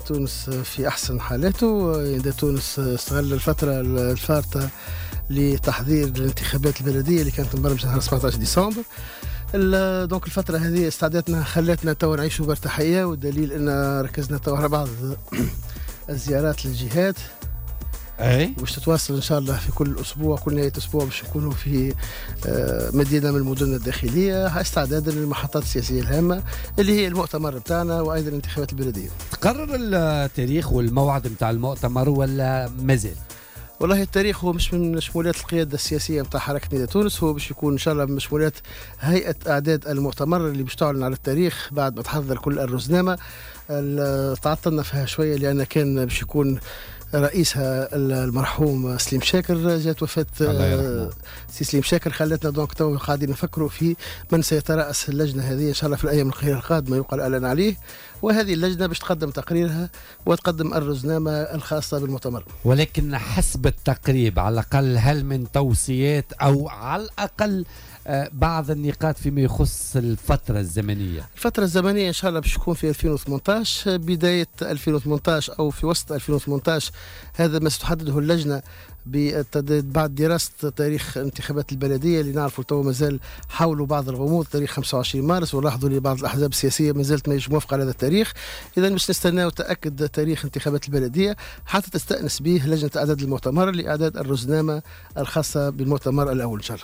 تونس في أحسن حالاته. إذا تونس استغل الفترة الفارطة لتحضير الانتخابات البلدية اللي كانت مبرمجة نهار 17 ديسمبر. دونك الفترة هذه استعدتنا خلتنا تو نعيشوا بارتاحية، والدليل أن ركزنا تو على بعض الزيارات للجهات باش تتواصل ان شاء الله في كل اسبوع، كل نهايه اسبوع باش نكونوا في مدينه من المدن الداخليه استعدادا للمحطات السياسيه الهامه اللي هي المؤتمر بتاعنا وايضا الانتخابات البلديه. تقرر التاريخ والموعد نتاع المؤتمر ولا مازال؟ والله التاريخ هو مش من شمولات القيادة السياسية نتاع حركة نداء تونس، هو باش يكون إن شاء الله من شمولات هيئة أعداد المؤتمر اللي باش تعلن على التاريخ بعد ما تحضر كل الرزنامة. تعطلنا فيها شوية لأن كان باش يكون رئيسها المرحوم سليم شاكر، جات وفاة سي سليم شاكر خلتنا دونك تو قاعدين نفكروا في من سيترأس اللجنة هذه إن شاء الله في الأيام القادمة يقال أعلن عليه، وهذه اللجنة باش تقدم تقريرها وتقدم الرزنامة الخاصة بالمؤتمر. ولكن حسب التقريب على الأقل هل من توصيات أو على الأقل بعض النقاط فيما يخص الفترة الزمنية؟ الفترة الزمنية إن شاء الله باش تكون في 2018 بداية 2018 أو في وسط 2018. هذا ما ستحدده اللجنة بعد دراسة تاريخ انتخابات البلدية اللي نعرفوا تو مازال حولوا بعض الغموض تاريخ 25 مارس، ولاحظوا لي بعض الأحزاب السياسية ما زالت ماهيش موافقة على هذا التاريخ. إذا باش نستناو تأكد تاريخ انتخابات البلدية حتى تستأنس به لجنة إعداد المؤتمر لإعداد الرزنامة الخاصة بالمؤتمر الأول إن شاء الله.